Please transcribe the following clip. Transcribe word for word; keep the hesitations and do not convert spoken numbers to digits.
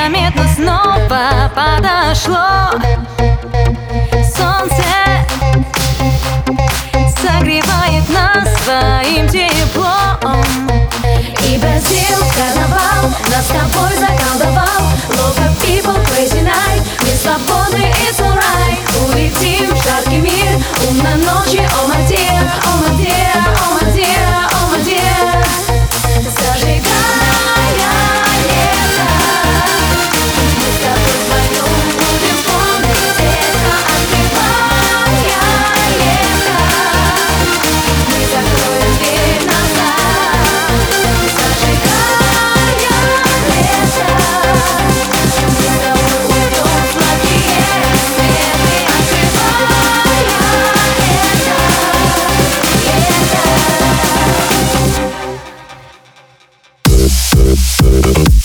незаметно снова подошло. Солнце согревает нас своим теплом, И Бразил, карнавал нас с тобой заколдовал. Local people, crazy night, мы свободны, it's alright. Улетим в жаркий мир, умной ночи, oh my dear, oh my dear, oh my dear, oh my dear. Зажигая лето, мы с тобой вдвоем будем помнить это. Открывая лето, мы закроем дверь назад. Зажигая лето, мы с тобой уйдем в сладкие светы. Открывая лето, лето.